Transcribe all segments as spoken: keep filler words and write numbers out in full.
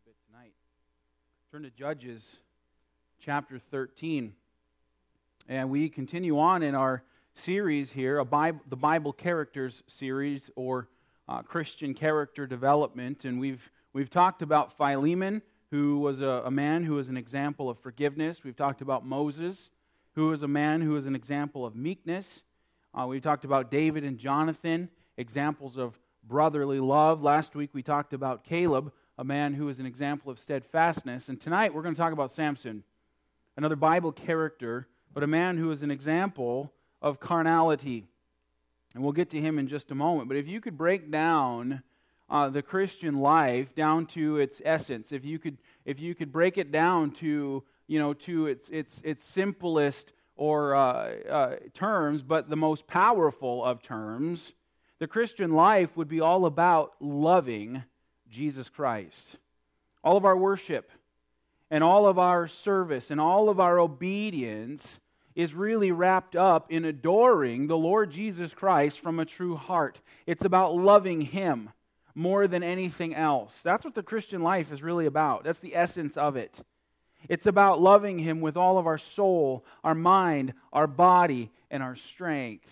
little bit tonight. Turn to Judges chapter thirteen. And we continue on in our series here, a Bible, the Bible Characters series, or uh, Christian character development. And we've we've talked about Philemon, who was a, a man who was an example of forgiveness. We've talked about Moses, who was a man who was an example of meekness. Uh, we talked about David and Jonathan, examples of brotherly love. Last week we talked about Caleb, a man who is an example of steadfastness. And tonight we're going to talk about Samson, another Bible character, but a man who is an example of carnality. And we'll get to him in just a moment. But if you could break down uh, the Christian life down to its essence, if you could, if you could break it down to, you know, to its its its simplest or uh, uh, terms, but the most powerful of terms, the Christian life would be all about loving Jesus Christ. All of our worship and all of our service and all of our obedience is really wrapped up in adoring the Lord Jesus Christ from a true heart. It's about loving Him more than anything else. That's what the Christian life is really about. That's the essence of it. It's about loving Him with all of our soul, our mind, our body, and our strength.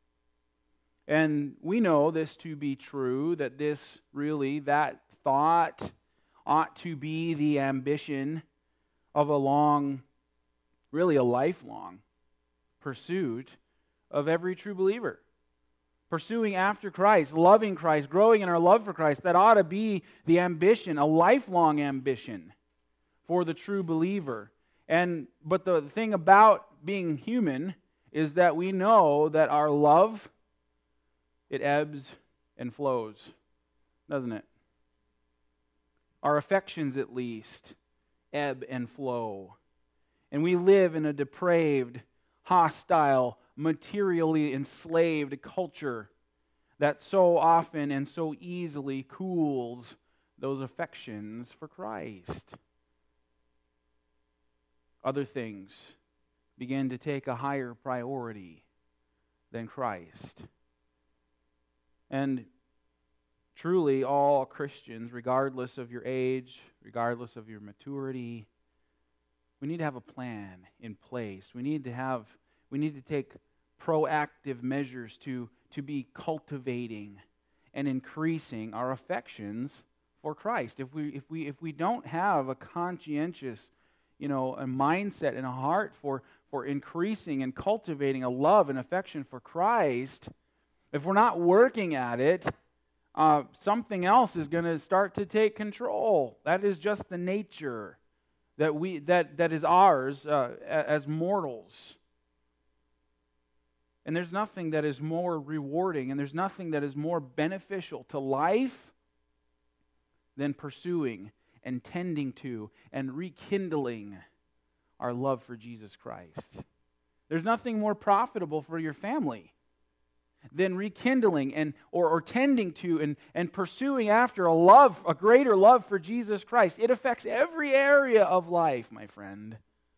And we know this to be true, that this really, that thought ought to be the ambition of a long, really a lifelong pursuit of every true believer. Pursuing after Christ, loving Christ, growing in our love for Christ, that ought to be the ambition, a lifelong ambition for the true believer. And but the thing about being human is that we know that our love, it ebbs and flows, doesn't it? Our affections, at least, ebb and flow. And we live in a depraved, hostile, materially enslaved culture that so often and so easily cools those affections for Christ. Other things begin to take a higher priority than Christ. And truly, all Christians, regardless of your age, regardless of your maturity, we need to have a plan in place. We need to have, we need to take proactive measures to, to be cultivating and increasing our affections for Christ. If we if we if we don't have a conscientious, you know, a mindset and a heart for for increasing and cultivating a love and affection for Christ, if we're not working at it, uh, something else is going to start to take control. That is just the nature that we that that is ours uh, as mortals. And there's nothing that is more rewarding, and there's nothing that is more beneficial to life than pursuing and tending to and rekindling our love for Jesus Christ. There's nothing more profitable for your family than rekindling and or, or tending to and, and pursuing after a love, a greater love for Jesus Christ. It affects every area of life, my friend.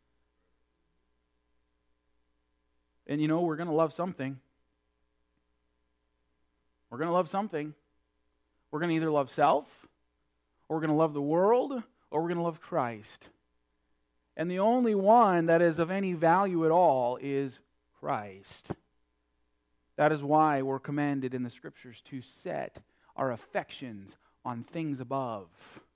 And you know, we're going to love something. We're going to love something. We're going to either love self, or we're going to love the world, or we're going to love Christ. And the only one that is of any value at all is Christ. That is why we're commanded in the Scriptures to set our affections on things above.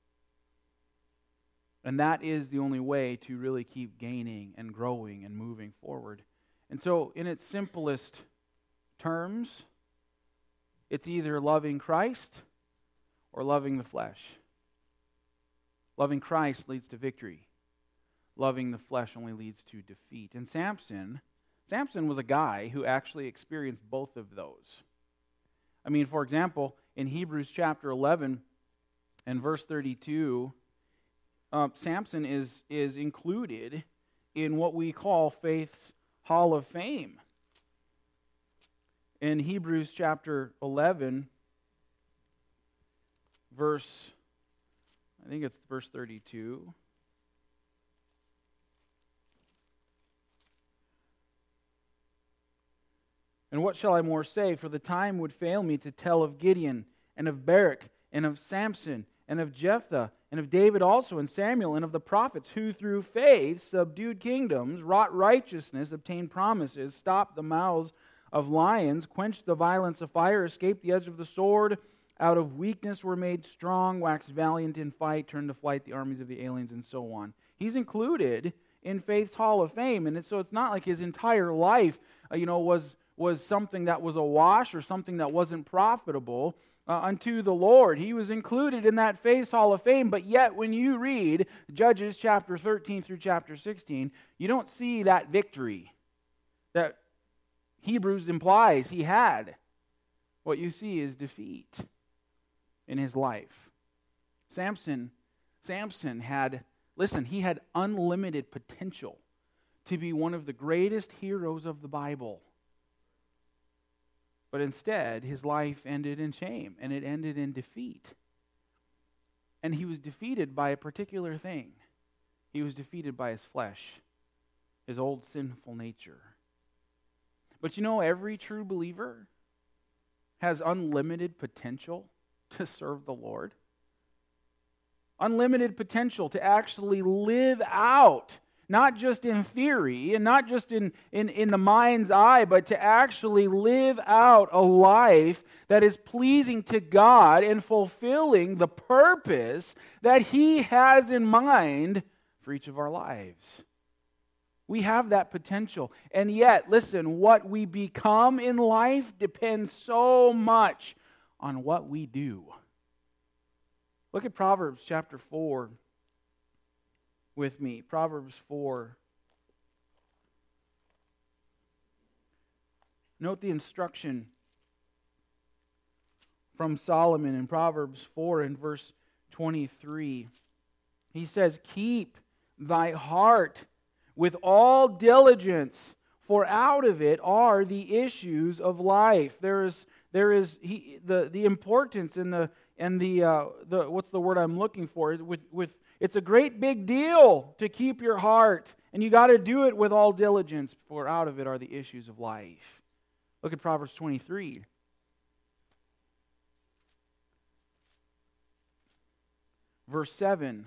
And that is the only way to really keep gaining and growing and moving forward. And so, in its simplest terms, it's either loving Christ or loving the flesh. Loving Christ leads to victory. Loving the flesh only leads to defeat. And Samson, Samson was a guy who actually experienced both of those. I mean, for example, in Hebrews chapter eleven and verse thirty-two, uh, Samson is, is included in what we call faith's Hall of Fame. In Hebrews chapter eleven, verse, I think it's verse thirty-two. And what shall I more say? For the time would fail me to tell of Gideon, and of Barak, and of Samson, and of Jephthah, and of David also and Samuel, and of the prophets, who through faith subdued kingdoms, wrought righteousness, obtained promises, stopped the mouths of lions, quenched the violence of fire, escaped the edge of the sword, out of weakness were made strong, waxed valiant in fight, turned to flight the armies of the aliens, and so on. He's included in Faith's Hall of Fame, and it's, so it's not like his entire life, uh, you know, was was something that was a wash or something that wasn't profitable uh, unto the Lord. He was included in that Faith's Hall of Fame, but yet when you read Judges chapter thirteen through chapter sixteen, you don't see that victory that Hebrews implies he had. What you see is defeat in his life. Samson, Samson had, listen, he had unlimited potential to be one of the greatest heroes of the Bible. But instead, his life ended in shame, and it ended in defeat. And he was defeated by a particular thing. He was defeated by his flesh, his old sinful nature. But you know, every true believer has unlimited potential to serve the Lord. Unlimited potential to actually live out, not just in theory and not just in, in, in the mind's eye, but to actually live out a life that is pleasing to God and fulfilling the purpose that He has in mind for each of our lives. We have that potential. And yet, listen, what we become in life depends so much on what we do. Look at Proverbs chapter four with me. Proverbs four. Note the instruction from Solomon in Proverbs four and verse twenty-three. He says, "Keep thy heart with all diligence, for out of it are the issues of life." There is, there is he, the the importance and the and the uh, the what's the word I'm looking for? With with it's a great big deal to keep your heart, and you got to do it with all diligence, for out of it are the issues of life. Look at Proverbs twenty-three. Verse seven.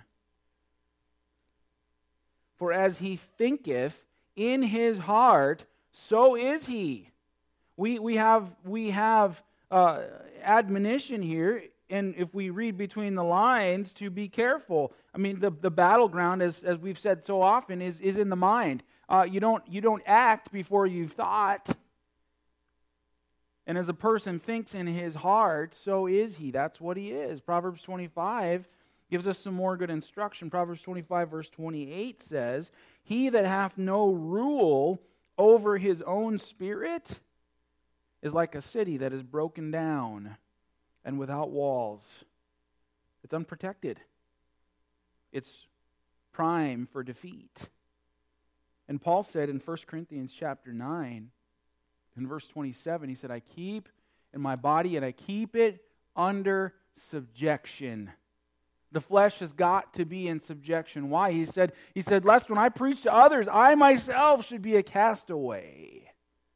"For as he thinketh in his heart, so is he." We we have we have uh, admonition here, and if we read between the lines, to be careful. I mean, the, the battleground, as as we've said so often, is is in the mind. Uh, you don't you don't act before you've thought. And as a person thinks in his heart, so is he. That's what he is. Proverbs twenty-five gives us some more good instruction. Proverbs twenty-five verse twenty-eight says, "He that hath no rule over his own spirit is like a city that is broken down and without walls." It's unprotected. It's prime for defeat. And Paul said in First Corinthians chapter nine, in verse twenty-seven, he said, "I keep in my body and I keep it under subjection." The flesh has got to be in subjection. Why? He said, he said, "Lest when I preach to others, I myself should be a castaway."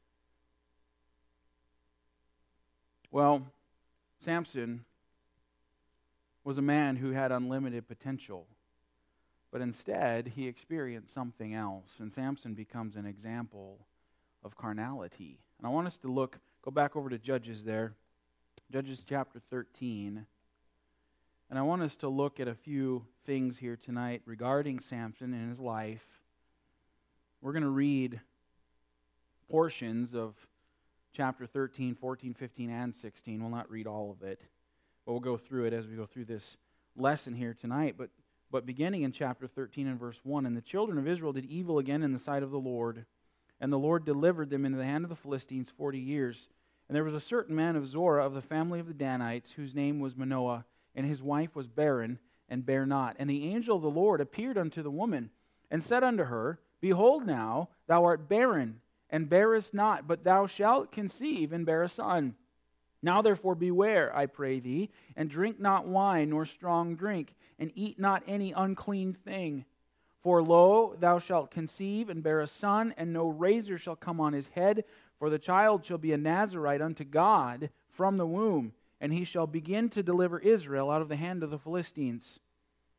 Well, Samson was a man who had unlimited potential. But instead, he experienced something else. And Samson becomes an example of carnality. And I want us to look, go back over to Judges there. Judges chapter thirteen. And I want us to look at a few things here tonight regarding Samson and his life. We're going to read portions of chapter thirteen, fourteen, fifteen, and sixteen. We'll not read all of it, but we'll go through it as we go through this lesson here tonight. But, but beginning in chapter thirteen and verse one, "And the children of Israel did evil again in the sight of the Lord, and the Lord delivered them into the hand of the Philistines forty years. And there was a certain man of Zorah of the family of the Danites, whose name was Manoah, and his wife was barren, and bare not. And the angel of the Lord appeared unto the woman, and said unto her, Behold now, thou art barren, and bearest not, but thou shalt conceive, and bear a son. Now therefore beware, I pray thee, and drink not wine, nor strong drink, and eat not any unclean thing. For lo, thou shalt conceive, and bear a son, and no razor shall come on his head, for the child shall be a Nazarite unto God from the womb, and he shall begin to deliver Israel out of the hand of the Philistines.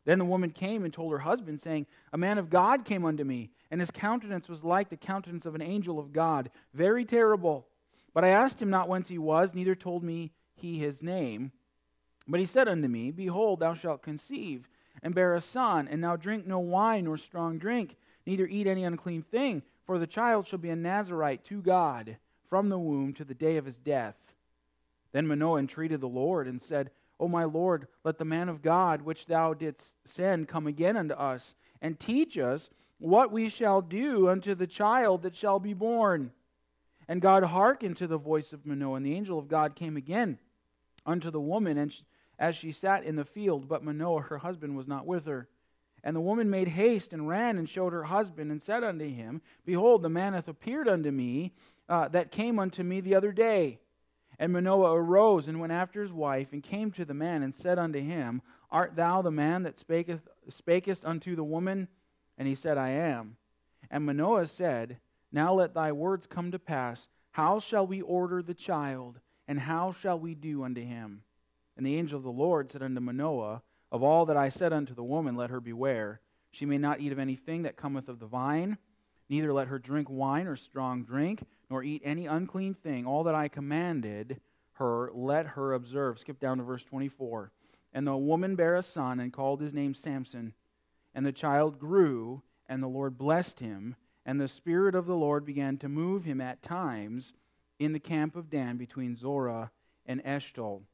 Then the woman came and told her husband, saying, A man of God came unto me, and his countenance was like the countenance of an angel of God, very terrible. But I asked him not whence he was, neither told me he his name. But he said unto me, Behold, thou shalt conceive, and bear a son, and now drink no wine nor strong drink, neither eat any unclean thing, for the child shall be a Nazarite to God from the womb to the day of his death. Then Manoah entreated the Lord, and said, O my Lord, let the man of God which thou didst send come again unto us, and teach us what we shall do unto the child that shall be born. And God hearkened to the voice of Manoah, and the angel of God came again unto the woman, and she, as she sat in the field, but Manoah her husband was not with her. And the woman made haste, and ran, and showed her husband, and said unto him, Behold, the man hath appeared unto me, uh, that came unto me the other day. And Manoah arose, and went after his wife, and came to the man, and said unto him, Art thou the man that spaketh, spakest unto the woman? And he said, I am. And Manoah said, Now let thy words come to pass. How shall we order the child, and how shall we do unto him? And the angel of the Lord said unto Manoah, Of all that I said unto the woman, let her beware. She may not eat of anything that cometh of the vine, neither let her drink wine or strong drink, nor eat any unclean thing. All that I commanded her, let her observe. Skip down to verse twenty-four. And the woman bare a son, and called his name Samson. And the child grew, and the Lord blessed him. And the Spirit of the Lord began to move him at times in the camp of Dan between Zorah and Eshtaol.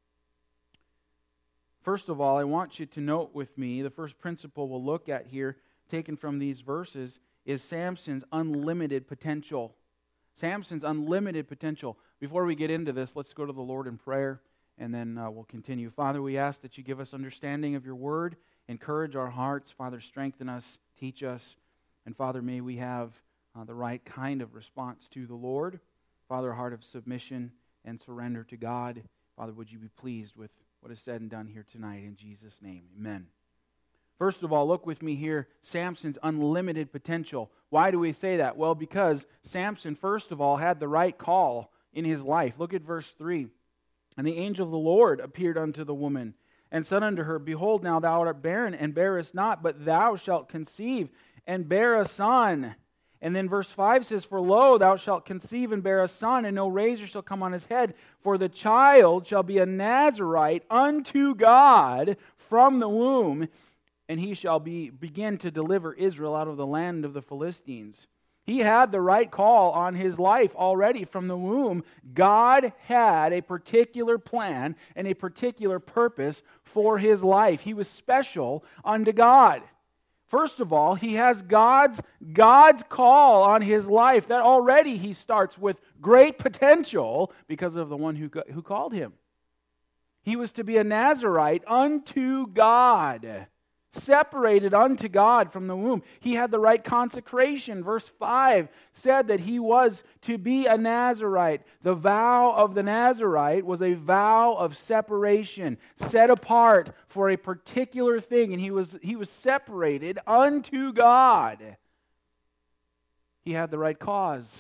First of all, I want you to note with me, the first principle we'll look at here, taken from these verses, is Samson's unlimited potential. Samson's unlimited potential. Before we get into this, let's go to the Lord in prayer, and then uh, we'll continue. Father, we ask that you give us understanding of your word, encourage our hearts. Father, strengthen us, teach us. And Father, may we have uh, the right kind of response to the Lord. Father, a heart of submission and surrender to God. Father, would you be pleased with what is said and done here tonight in Jesus' name. Amen. First of all, look with me here, Samson's unlimited potential. Why do we say that? Well, because Samson, first of all, had the right call in his life. Look at verse three. And the angel of the Lord appeared unto the woman, and said unto her, Behold, now thou art barren, and bearest not, but thou shalt conceive, and bear a son. And then verse five says, For lo, thou shalt conceive and bear a son, and no razor shall come on his head, for the child shall be a Nazarite unto God from the womb, and he shall be begin to deliver Israel out of the land of the Philistines. He had the right call on his life already from the womb. God had a particular plan and a particular purpose for his life. He was special unto God. First of all, he has God's, God's call on his life. That already he starts with great potential because of the one who, who called him. He was to be a Nazarite unto God, separated unto God from the womb. He had the right consecration. Verse five said that he was to be a Nazarite. The vow of the Nazarite was a vow of separation, set apart for a particular thing, and he was, he was separated unto God. He had the right cause.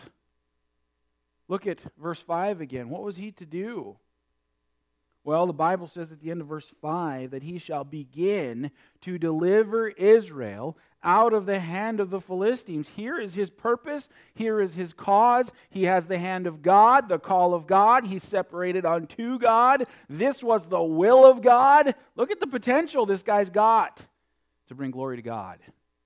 Look at verse five again. What was he to do? Well, the Bible says at the end of verse five that he shall begin to deliver Israel out of the hand of the Philistines. Here is his purpose. Here is his cause. He has the hand of God, the call of God. He's separated unto God. This was the will of God. Look at the potential this guy's got to bring glory to God.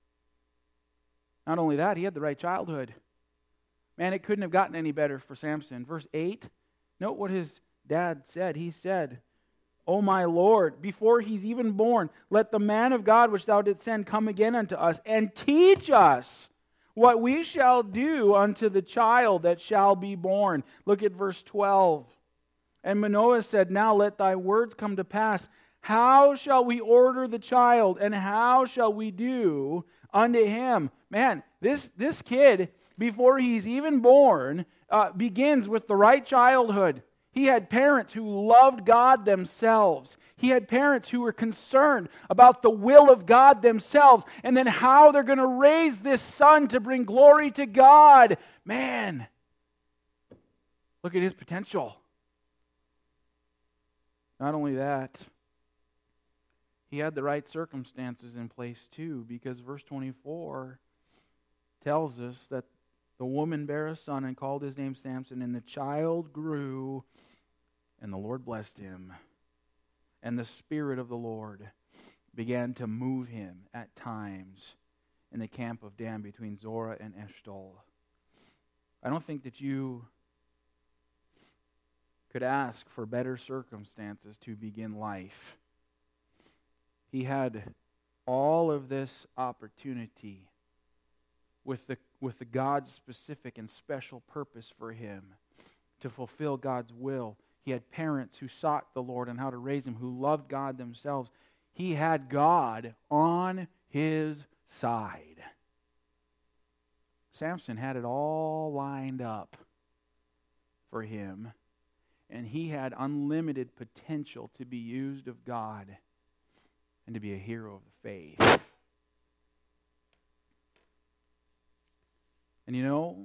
Not only that, he had the right childhood. Man, it couldn't have gotten any better for Samson. Verse eight, note what his dad said. He said, O my Lord, before he's even born, let the man of God which thou didst send come again unto us, and teach us what we shall do unto the child that shall be born. Look at verse twelve. And Manoah said, Now let thy words come to pass. How shall we order the child, and how shall we do unto him? Man, this, this kid, before he's even born, uh, begins with the right childhood. He had parents who loved God themselves. He had parents who were concerned about the will of God themselves, and then how they're going to raise this son to bring glory to God. Man, look at his potential. Not only that, he had the right circumstances in place too, because verse twenty-four tells us that the woman bare a son and called his name Samson, and the child grew, and the Lord blessed him. And the Spirit of the Lord began to move him at times in the camp of Dan between Zorah and Eshtaol. I don't think that you could ask for better circumstances to begin life. He had all of this opportunity with the with the God's specific and special purpose for him to fulfill God's will. He had parents who sought the Lord and how to raise him, who loved God themselves. He had God on his side. Samson had it all lined up for him, and he had unlimited potential to be used of God and to be a hero of the faith. And you know,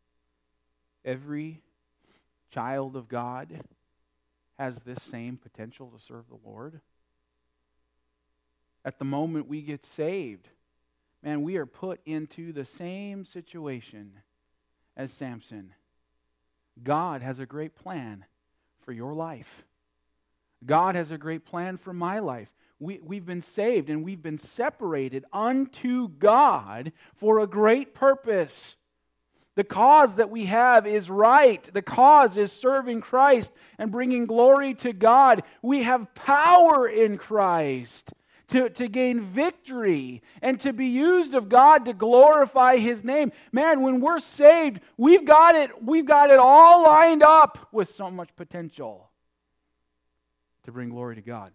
every child of God has this same potential to serve the Lord. At the moment we get saved, man, we are put into the same situation as Samson. God has a great plan for your life. God has a great plan for my life. We, we've been saved and we've been separated unto God for a great purpose. The cause that we have is right. The cause is serving Christ and bringing glory to God. We have power in Christ to, to gain victory and to be used of God to glorify His name. Man, when we're saved, we've got it, we've got it all lined up with so much potential to bring glory to God.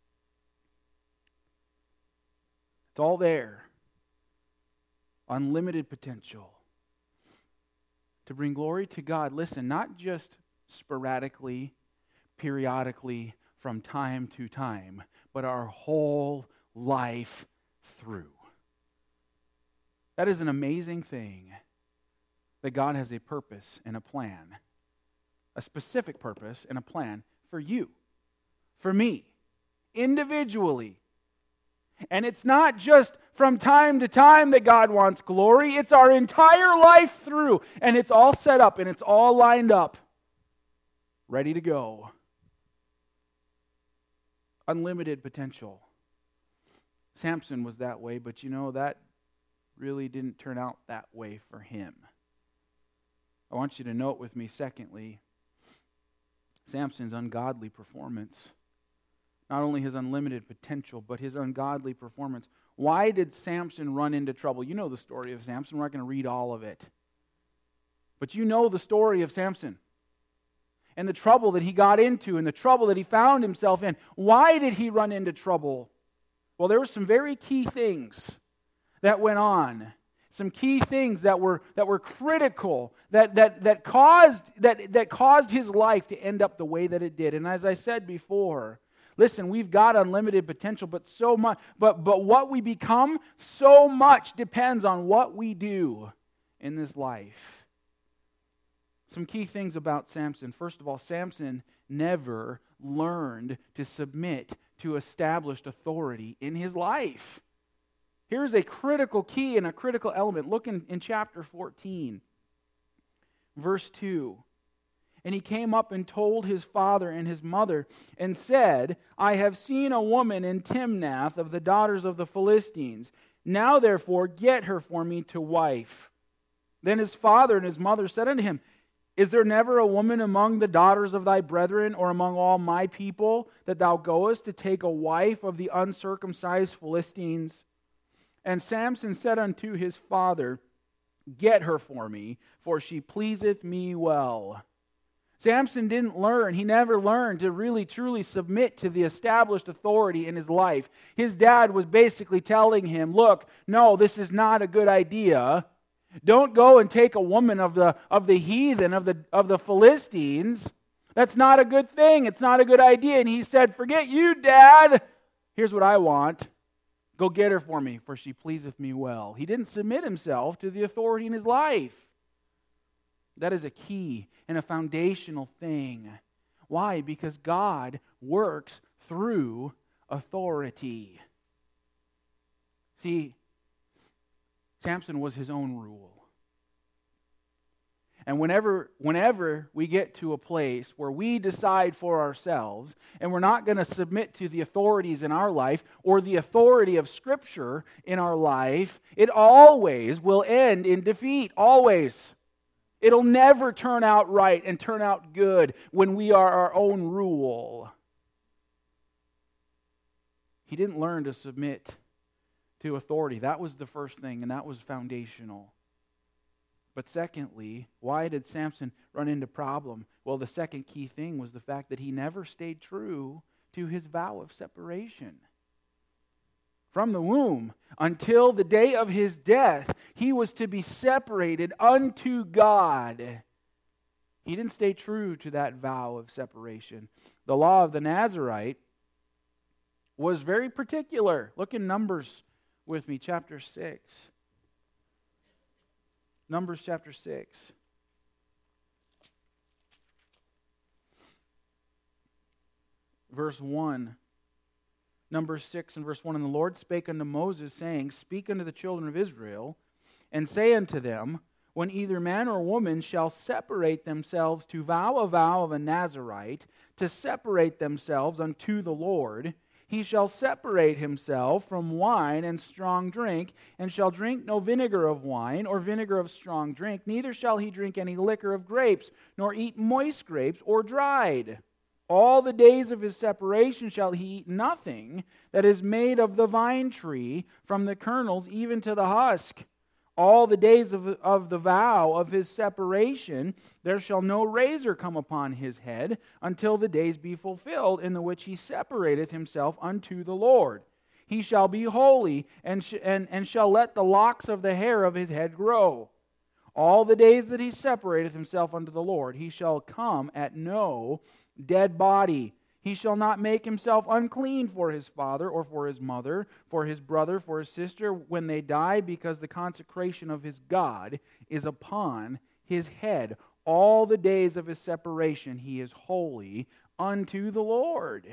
It's all there. Unlimited potential to bring glory to God. Listen, not just sporadically, periodically, from time to time, but our whole life through. That is an amazing thing, that God has a purpose and a plan, a specific purpose and a plan for you, for me, individually. And it's not just from time to time that God wants glory. It's our entire life through. And it's all set up and it's all lined up. Ready to go. Unlimited potential. Samson was that way, but you know, that really didn't turn out that way for him. I want you to note with me, secondly, Samson's ungodly performance. Not only his unlimited potential, but his ungodly performance. Why did Samson run into trouble? You know the story of Samson. We're not going to read all of it. But you know the story of Samson. And the trouble that he got into and the trouble that he found himself in. Why did he run into trouble? Well, there were some very key things that went on. Some key things that were that were critical, that that that caused that that caused his life to end up the way that it did. And as I said before, listen, we've got unlimited potential, but so much, but but what we become, so much depends on what we do in this life. Some key things about Samson. First of all, Samson never learned to submit to established authority in his life. Here's a critical key and a critical element. Look in, in chapter fourteen, verse two. And he came up and told his father and his mother and said, I have seen a woman in Timnath of the daughters of the Philistines. Now therefore get her for me to wife. Then his father and his mother said unto him, Is there never a woman among the daughters of thy brethren or among all my people that thou goest to take a wife of the uncircumcised Philistines? And Samson said unto his father, Get her for me, for she pleaseth me well. Samson didn't learn, he never learned to really truly submit to the established authority in his life. His dad was basically telling him, look, no, this is not a good idea. Don't go and take a woman of the of the heathen, of the of the Philistines. That's not a good thing. It's not a good idea. And he said, forget you, Dad. Here's what I want. Go get her for me, for she pleaseth me well. He didn't submit himself to the authority in his life. That is a key and a foundational thing. Why? Because God works through authority. See, Samson was his own rule. And whenever, whenever we get to a place where we decide for ourselves and we're not going to submit to the authorities in our life or the authority of Scripture in our life, it always will end in defeat. Always. It'll never turn out right and turn out good when we are our own rule. He didn't learn to submit to authority. That was the first thing, and that was foundational. But secondly, why did Samson run into problem? Well, the second key thing was the fact that he never stayed true to his vow of separation. From the womb until the day of his death, he was to be separated unto God. He didn't stay true to that vow of separation. The law of the Nazirite was very particular. Look in Numbers with me, chapter six. Numbers chapter six. Verse one. Numbers six and verse one. And the Lord spake unto Moses, saying, Speak unto the children of Israel, and say unto them, When either man or woman shall separate themselves to vow a vow of a Nazirite, to separate themselves unto the Lord, he shall separate himself from wine and strong drink, and shall drink no vinegar of wine or vinegar of strong drink, neither shall he drink any liquor of grapes, nor eat moist grapes or dried. All the days of his separation shall he eat nothing that is made of the vine tree, from the kernels even to the husk. All the days of, of the vow of his separation, there shall no razor come upon his head, until the days be fulfilled, in the which he separateth himself unto the Lord. He shall be holy, and, sh- and, and shall let the locks of the hair of his head grow. All the days that he separateth himself unto the Lord, he shall come at no dead body. He shall not make himself unclean for his father or for his mother, for his brother, for his sister, when they die, because the consecration of his God is upon his head. All the days of his separation he is holy unto the Lord.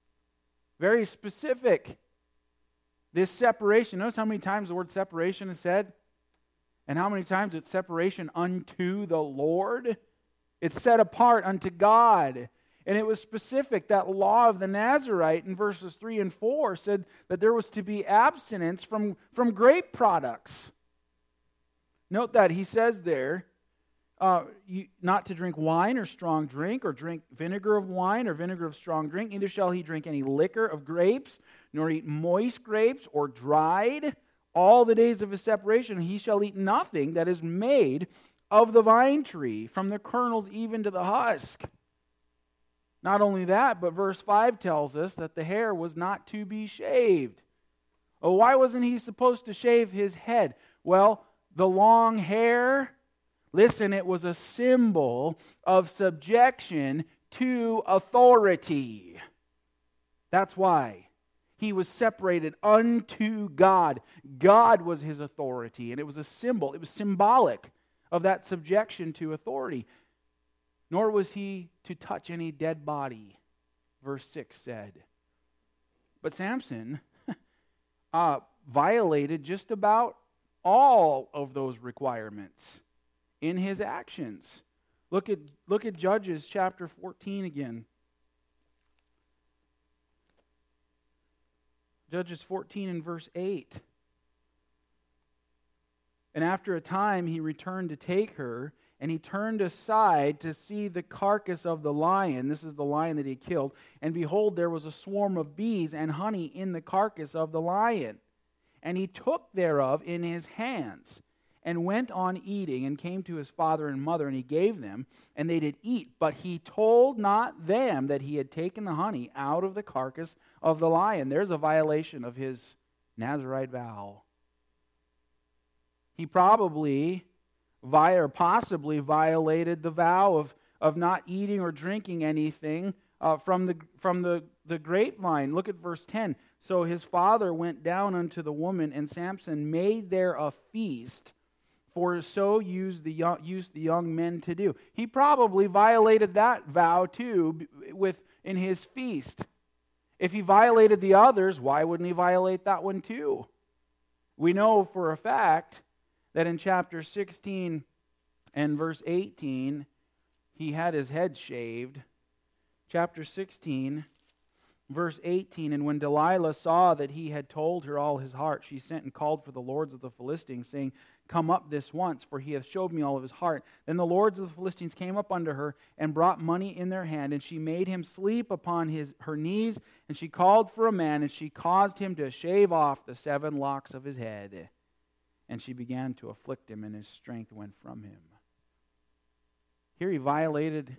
Very specific. This separation, notice how many times the word separation is said? And how many times it's separation unto the Lord? It's set apart unto God. And it was specific. That law of the Nazirite in verses three and four said that there was to be abstinence from, from grape products. Note that he says there, uh, you, not to drink wine or strong drink, or drink vinegar of wine or vinegar of strong drink. Neither shall he drink any liquor of grapes, nor eat moist grapes or dried. All the days of his separation he shall eat nothing that is made of the vine tree, from the kernels even to the husk. Not only that, but verse five tells us that the hair was not to be shaved. Oh, why wasn't he supposed to shave his head? Well, the long hair, listen, it was a symbol of subjection to authority. That's why. He was separated unto God. God was his authority, and it was a symbol. It was symbolic of that subjection to authority. Nor was he to touch any dead body, verse six said. But Samson uh, violated just about all of those requirements in his actions. Look at, look at Judges chapter fourteen again. Judges fourteen and verse eight. And after a time he returned to take her, and he turned aside to see the carcass of the lion. This is the lion that he killed. And behold, there was a swarm of bees and honey in the carcass of the lion. And he took thereof in his hands, and went on eating, and came to his father and mother, and he gave them, and they did eat. But he told not them that he had taken the honey out of the carcass of the lion. There's a violation of his Nazirite vow. He probably Vi- or possibly violated the vow of, of not eating or drinking anything uh, from the from the, the grapevine. Look at verse ten. So his father went down unto the woman, and Samson made there a feast, for so used the young, used the young men to do. He probably violated that vow too with in his feast. If he violated the others, why wouldn't he violate that one too? We know for a fact that in chapter sixteen and verse eighteen, he had his head shaved. Chapter sixteen, verse eighteen, and when Delilah saw that he had told her all his heart, she sent and called for the lords of the Philistines, saying, Come up this once, for he hath showed me all of his heart. Then the lords of the Philistines came up unto her, and brought money in their hand, and she made him sleep upon his her knees, and she called for a man, and she caused him to shave off the seven locks of his head. And she began to afflict him, and his strength went from him. Here he violated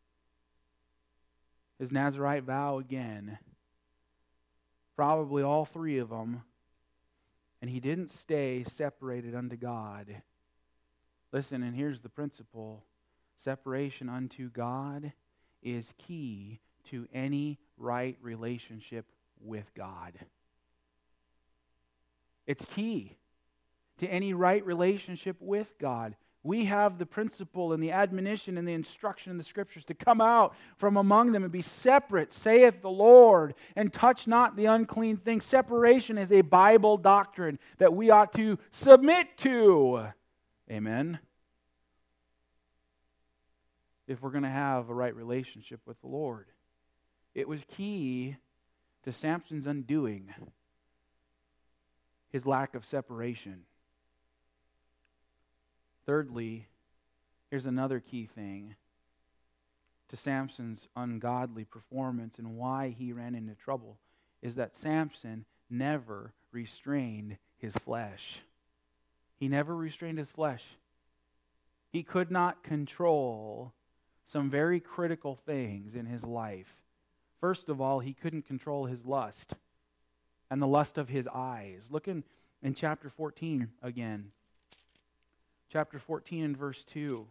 his Nazirite vow again. Probably all three of them. And he didn't stay separated unto God. Listen, and here's the principle. Separation unto God is key to any right relationship with God. It's key to any right relationship with God. We have the principle and the admonition and the instruction in the Scriptures to come out from among them and be separate, saith the Lord, and touch not the unclean thing. Separation is a Bible doctrine that we ought to submit to. Amen? If we're going to have a right relationship with the Lord. It was key to Samson's undoing his lack of separation. Thirdly, here's another key thing to Samson's ungodly performance and why he ran into trouble, is that Samson never restrained his flesh. He never restrained his flesh. He could not control some very critical things in his life. First of all, he couldn't control his lust and the lust of his eyes. Look in, in chapter fourteen again. Chapter fourteen and verse two.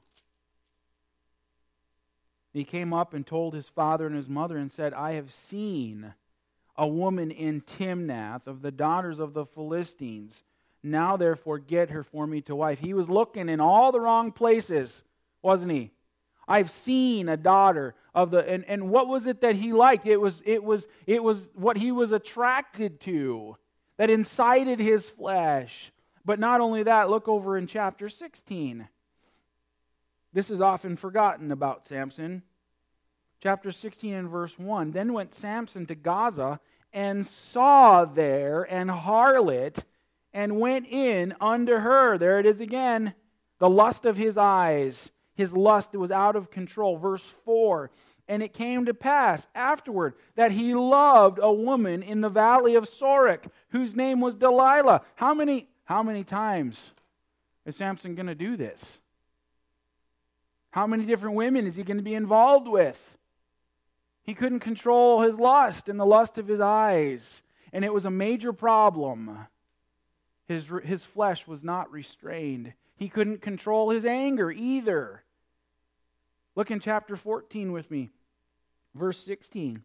He came up and told his father and his mother and said, I have seen a woman in Timnath of the daughters of the Philistines. Now therefore get her for me to wife. He was looking in all the wrong places, wasn't he? I've seen a daughter of the and, and what was it that he liked? It was it was it was what he was attracted to that incited his flesh. But not only that, look over in chapter sixteen. This is often forgotten about Samson. Chapter sixteen and verse one. Then went Samson to Gaza and saw there an harlot and went in unto her. There it is again. The lust of his eyes. His lust was out of control. Verse four. And it came to pass afterward that he loved a woman in the valley of Sorek, whose name was Delilah. How many... How many times is Samson going to do this? How many different women is he going to be involved with? He couldn't control his lust and the lust of his eyes. And it was a major problem. His, his flesh was not restrained. He couldn't control his anger either. Look in chapter fourteen with me. Verse sixteen.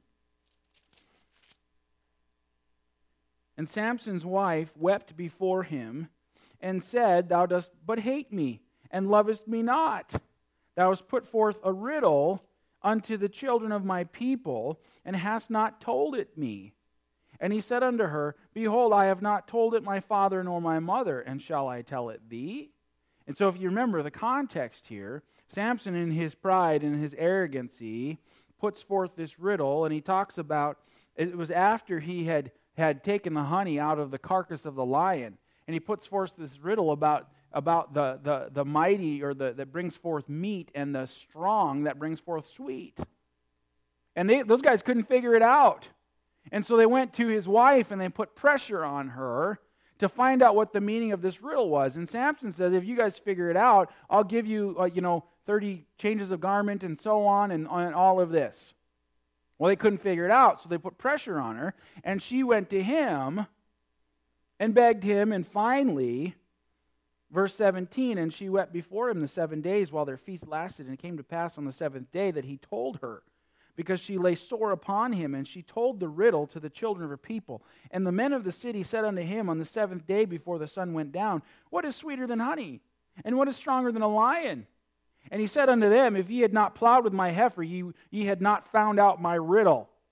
And Samson's wife wept before him, and said, Thou dost but hate me, and lovest me not. Thou hast put forth a riddle unto the children of my people, and hast not told it me. And he said unto her, Behold, I have not told it my father nor my mother, and shall I tell it thee? And so if you remember the context here, Samson in his pride and his arrogancy puts forth this riddle, and he talks about, it was after he had had taken the honey out of the carcass of the lion. And he puts forth this riddle about, about the, the, the mighty or the that brings forth meat and the strong that brings forth sweet. And they, those guys couldn't figure it out. And so they went to his wife and they put pressure on her to find out what the meaning of this riddle was. And Samson says, if you guys figure it out, I'll give you, uh, you know, thirty changes of garment and so on and, and all of this. Well, they couldn't figure it out, so they put pressure on her, and she went to him and begged him, and finally, verse seventeen, and she wept before him the seven days while their feast lasted, and it came to pass on the seventh day that he told her, because she lay sore upon him, and she told the riddle to the children of her people. And the men of the city said unto him on the seventh day before the sun went down, What is sweeter than honey? And what is stronger than a lion? And he said unto them, If ye had not plowed with my heifer, ye, ye had not found out my riddle.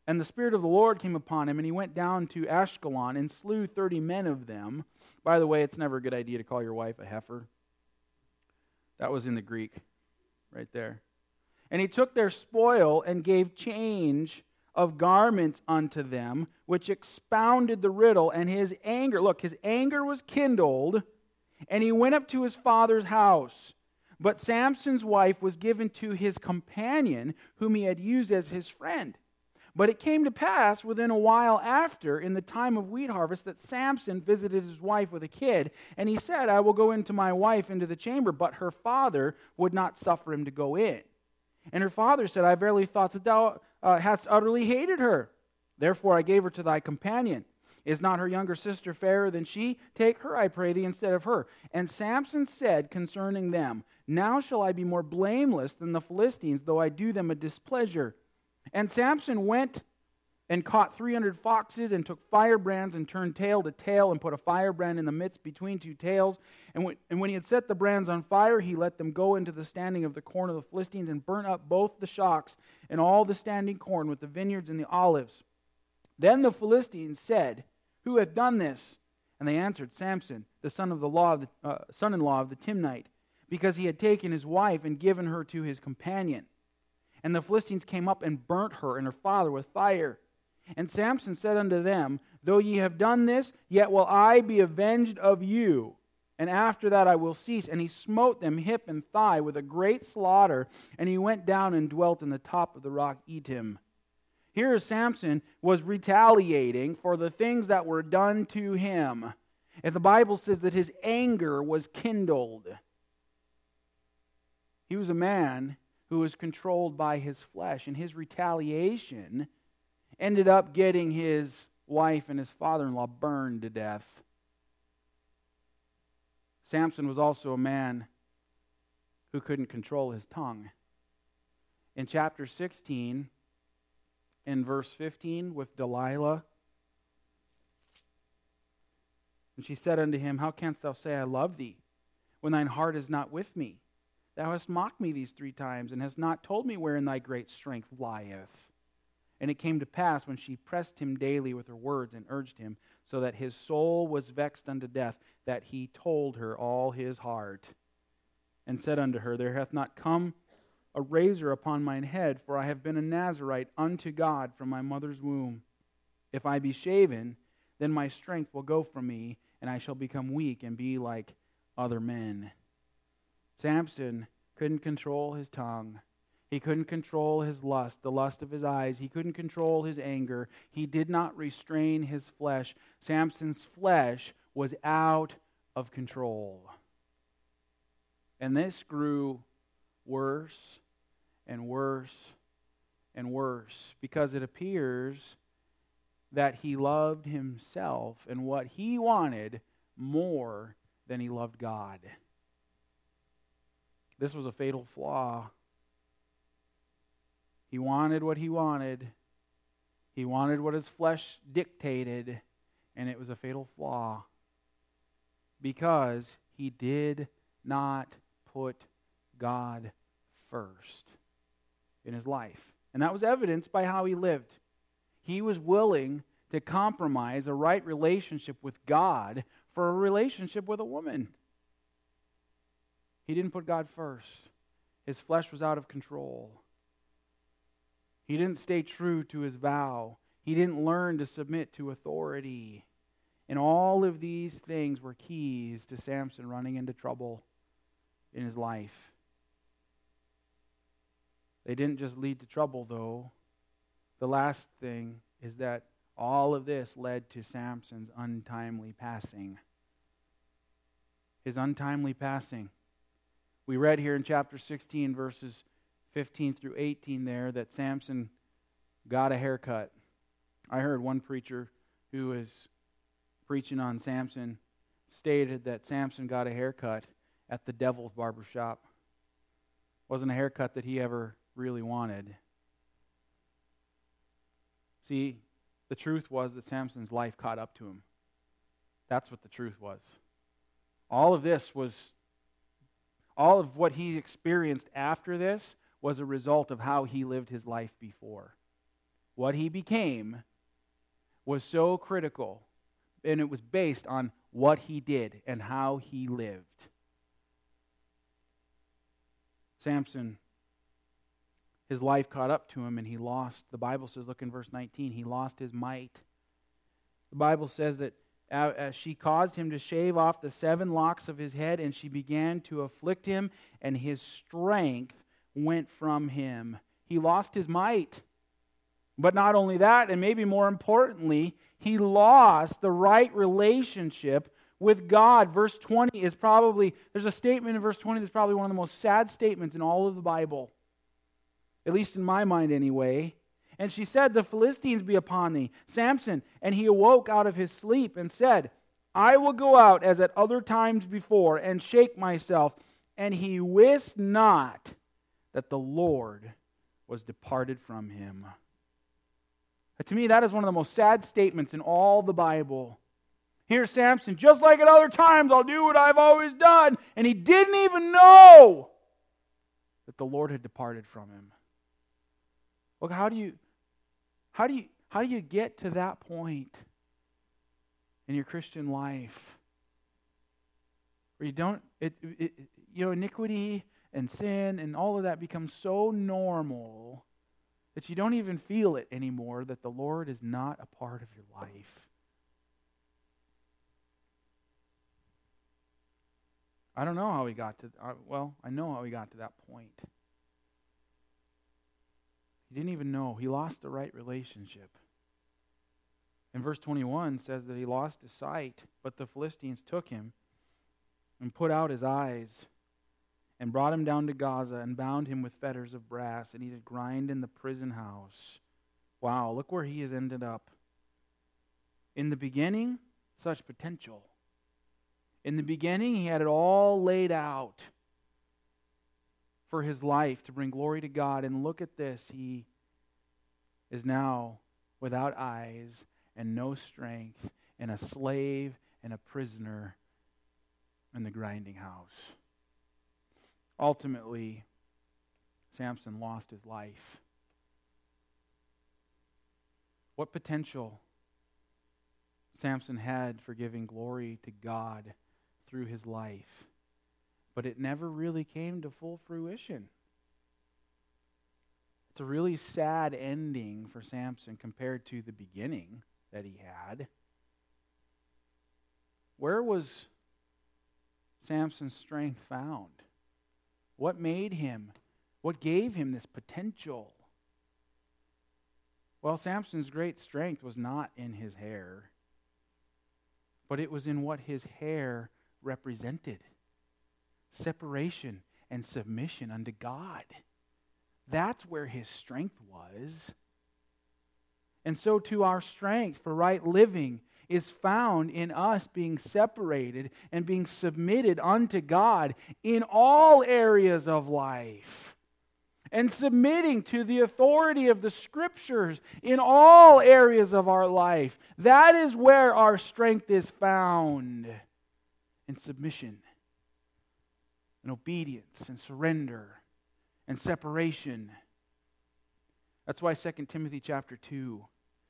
And the Spirit of the Lord came upon him, and he went down to Ashkelon and slew thirty men of them. By the way, it's never a good idea to call your wife a heifer. That was in the Greek, right there. And he took their spoil and gave change of garments unto them, which expounded the riddle, and his anger, look, his anger was kindled, and he went up to his father's house. But Samson's wife was given to his companion, whom he had used as his friend. But it came to pass within a while after, in the time of wheat harvest, that Samson visited his wife with a kid, and he said, I will go into my wife into the chamber, but her father would not suffer him to go in. And her father said, I verily thought that thou uh, hast utterly hated her. Therefore I gave her to thy companion. Is not her younger sister fairer than she? Take her, I pray thee, instead of her. And Samson said concerning them, Now shall I be more blameless than the Philistines, though I do them a displeasure. And Samson went and caught three hundred foxes, and took firebrands, and turned tail to tail, and put a firebrand in the midst between two tails. And when, and when he had set the brands on fire, he let them go into the standing of the corn of the Philistines, and burnt up both the shocks and all the standing corn with the vineyards and the olives. Then the Philistines said, Who hath done this? And they answered, Samson, the son of the law, of the, uh, son-in-law of the Timnite, because he had taken his wife and given her to his companion. And the Philistines came up and burnt her and her father with fire. And Samson said unto them, Though ye have done this, yet will I be avenged of you. And after that I will cease. And he smote them hip and thigh with a great slaughter. And he went down and dwelt in the top of the rock Etam. Here Samson was retaliating for the things that were done to him. And the Bible says that his anger was kindled. He was a man who was controlled by his flesh, and his retaliation ended up getting his wife and his father-in-law burned to death. Samson was also a man who couldn't control his tongue. In chapter sixteen, in verse fifteen, with Delilah, and she said unto him, How canst thou say, I love thee, when thine heart is not with me? Thou hast mocked me these three times, and hast not told me wherein thy great strength lieth. And it came to pass, when she pressed him daily with her words, and urged him, so that his soul was vexed unto death, that he told her all his heart, and said unto her, There hath not come a razor upon mine head, for I have been a Nazarite unto God from my mother's womb. If I be shaven, then my strength will go from me, and I shall become weak, and be like other men. Samson couldn't control his tongue. He couldn't control his lust, the lust of his eyes. He couldn't control his anger. He did not restrain his flesh. Samson's flesh was out of control. And this grew worse and worse and worse, because it appears that he loved himself and what he wanted more than he loved God. This was a fatal flaw. He wanted what he wanted. He wanted what his flesh dictated, and it was a fatal flaw because he did not put God first in his life. And that was evidenced by how he lived. He was willing to compromise a right relationship with God for a relationship with a woman. He didn't put God first. His flesh was out of control. He didn't stay true to his vow. He didn't learn to submit to authority. And all of these things were keys to Samson running into trouble in his life. They didn't just lead to trouble, though. The last thing is that all of this led to Samson's untimely passing. His untimely passing. We read here in chapter sixteen, verses fifteen through eighteen there, that Samson got a haircut. I heard one preacher who was preaching on Samson stated that Samson got a haircut at the devil's barbershop. Wasn't a haircut that he ever really wanted. See, the truth was that Samson's life caught up to him. That's what the truth was. All of this was, all of what he experienced after this was a result of how he lived his life before. what he became, was so critical, and it was based on what he did and how he lived. Samson, his life caught up to him, and he lost, the Bible says, look in verse nineteen, he lost his might. The Bible says that uh, she caused him to shave off the seven locks of his head, and she began to afflict him, and his strength went from him. He lost his might. But not only that, and maybe more importantly, he lost the right relationship with God. Verse twenty is probably, there's a statement in verse twenty that's probably one of the most sad statements in all of the Bible. At least in my mind anyway. And she said, the Philistines be upon thee, Samson. And he awoke out of his sleep and said, I will go out as at other times before and shake myself. And he wist not that the Lord was departed from him. To me, that is one of the most sad statements in all the Bible. Here's Samson, just like at other times, I'll do what I've always done. And he didn't even know that the Lord had departed from him. Look, how do you, how do you, how do you get to that point in your Christian life where you don't, it, it, you know, iniquity and sin and all of that becomes so normal that you don't even feel it anymore, that the Lord is not a part of your life? I don't know how he got to, uh, well, I know how he got to that point. He didn't even know. He lost the right relationship. And verse twenty-one says that he lost his sight, but the Philistines took him and put out his eyes and brought him down to Gaza and bound him with fetters of brass, and he did grind in the prison house. Wow, look where he has ended up. In the beginning, such potential. In the beginning, he had it all laid out for his life to bring glory to God. And look at this. He is now without eyes and no strength, and a slave and a prisoner in the grinding house. Ultimately, Samson lost his life. What potential Samson had for giving glory to God through his life, but it never really came to full fruition. It's a really sad ending for Samson compared to the beginning that he had. Where was Samson's strength found? What made him, what gave him this potential? Well, Samson's great strength was not in his hair, but it was in what his hair represented. Separation and submission unto God. That's where his strength was. And so too our strength for right living is found in us being separated and being submitted unto God in all areas of life. And submitting to the authority of the Scriptures in all areas of our life. That is where our strength is found. In submission, and obedience, and surrender, and separation. That's why Second Timothy chapter two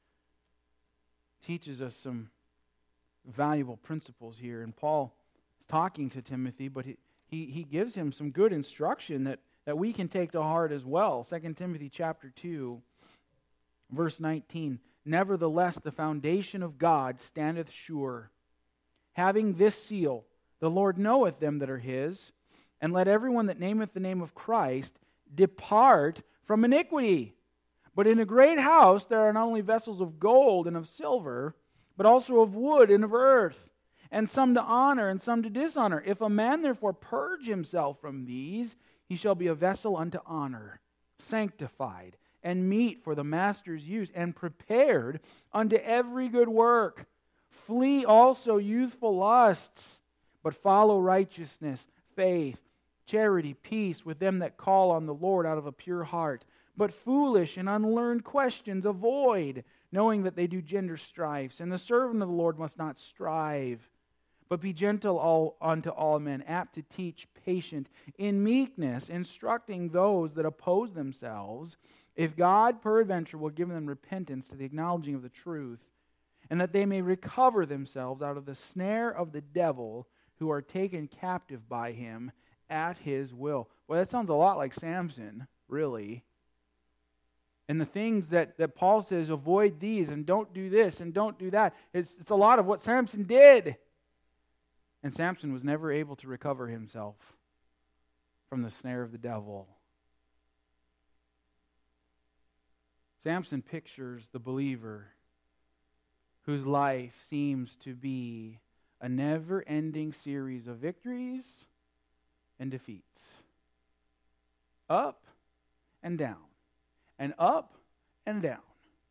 teaches us some valuable principles here. And Paul is talking to Timothy, but he, he, he gives him some good instruction that, that we can take to heart as well. Second Timothy chapter two, verse nineteen. Nevertheless, the foundation of God standeth sure, having this seal, the Lord knoweth them that are his, and let everyone that nameth the name of Christ depart from iniquity. But in a great house there are not only vessels of gold and of silver, but also of wood and of earth, and some to honor and some to dishonor. If a man therefore purge himself from these, he shall be a vessel unto honor, sanctified, and meet for the master's use, and prepared unto every good work. Flee also youthful lusts, but follow righteousness, faith, charity, peace with them that call on the Lord out of a pure heart. But foolish and unlearned questions avoid, knowing that they do gender strifes. And the servant of the Lord must not strive, but be gentle all, unto all men, apt to teach, patient, in meekness, instructing those that oppose themselves, if God peradventure will give them repentance to the acknowledging of the truth, and that they may recover themselves out of the snare of the devil, who are taken captive by him at his will. Well, that sounds a lot like Samson, really. And the things that, that Paul says, avoid these, and don't do this, and don't do that. It's, it's a lot of what Samson did. And Samson was never able to recover himself from the snare of the devil. Samson pictures the believer whose life seems to be a never-ending series of victories and defeats. Up and down, and up and down,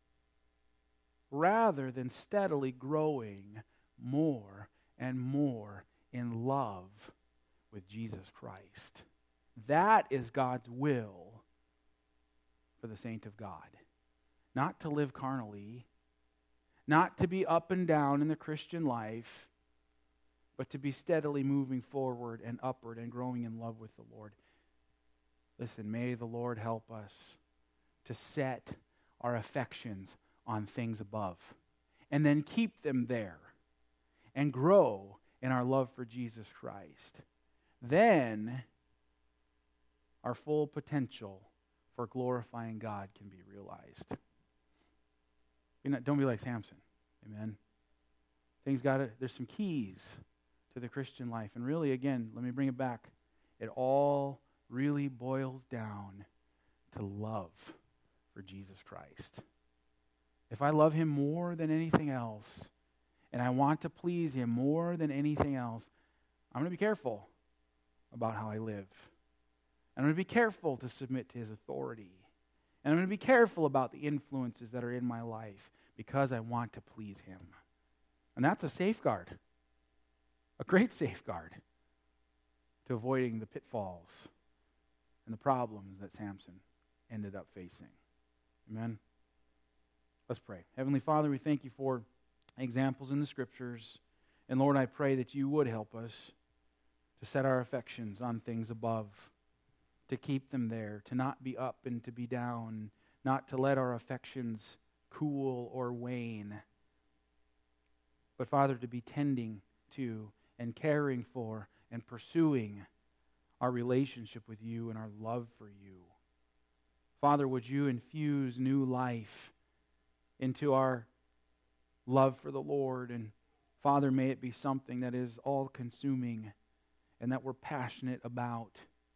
rather than steadily growing more and more in love with Jesus Christ. That is God's will for the saint of God. Not to live carnally, not to be up and down in the Christian life, but to be steadily moving forward and upward and growing in love with the Lord. Listen, may the Lord help us to set our affections on things above and then keep them there and grow in our love for Jesus Christ. Then our full potential for glorifying God can be realized. You're not, don't be like Samson. Amen. Things got to, there's some keys to the Christian life. And really, again, let me bring it back. It all really boils down to love for Jesus Christ. If I love him more than anything else, and I want to please him more than anything else, I'm going to be careful about how I live. I'm going to be careful to submit to his authority. And I'm going to be careful about the influences that are in my life because I want to please him. And that's a safeguard, a great safeguard to avoiding the pitfalls and the problems that Samson ended up facing. Amen? Let's pray. Heavenly Father, we thank you for examples in the Scriptures. And Lord, I pray that you would help us to set our affections on things above, to keep them there, to not be up and to be down, not to let our affections cool or wane, but Father, to be tending to and caring for and pursuing our relationship with you and our love for you. Father, would you infuse new life into our love for the Lord, and Father, may it be something that is all-consuming and that we're passionate about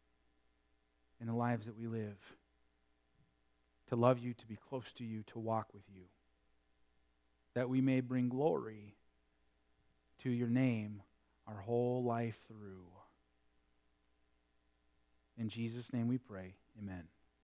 in the lives that we live, to love you, to be close to you, to walk with you, that we may bring glory to your name our whole life through. In Jesus' name we pray, amen.